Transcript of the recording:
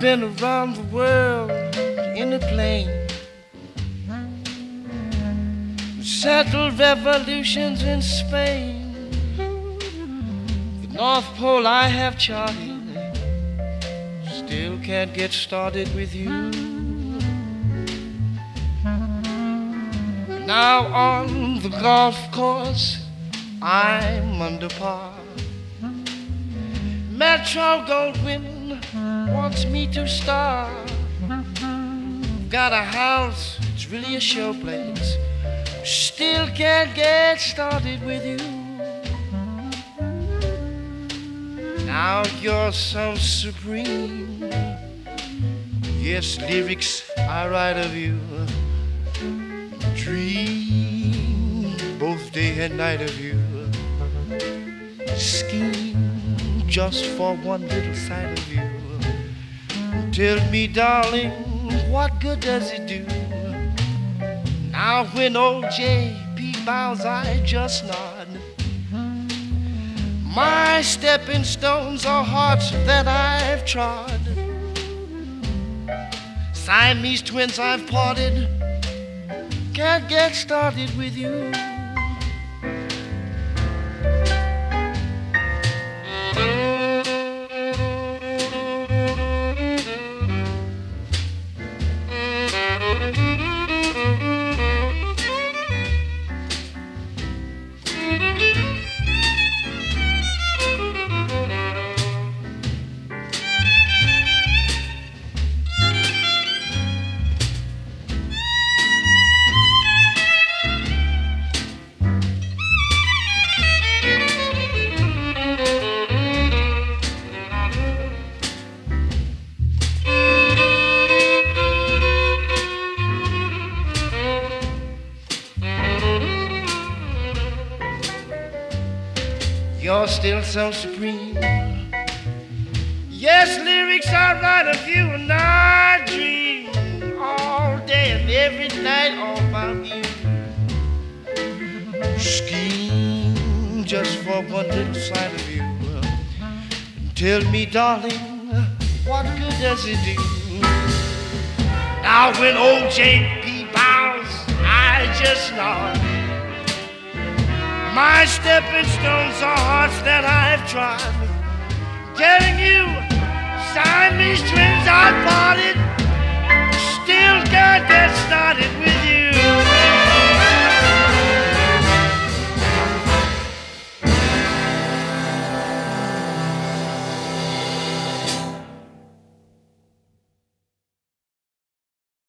been around the world in a plane, settled revolutions in Spain. The North Pole I have charted, still can't get started with you. Now on the golf course I'm under par. Metro Goldwyn wants me to star. Got a house, it's really a showplace, still can't get started with you. Now you're so supreme. Yes, lyrics I write of you. Dream both day and night of you. Scheme just for one little sight of you. Tell me, darling, what good does it do? Now when old J.P. bows, I just nod. My stepping stones are hearts that I've trod. Siamese twins I've parted, can't get started with you. You're still so supreme. Yes, lyrics I write of you, and I dream all day and every night all about you. Scheme just for one little sight of you. Tell me, darling, what good does it do? Now when old J.P. bows, I just nod. My stepping stones are hearts that I've trod. Telling you, Siamese twins I've parted, still can't get started.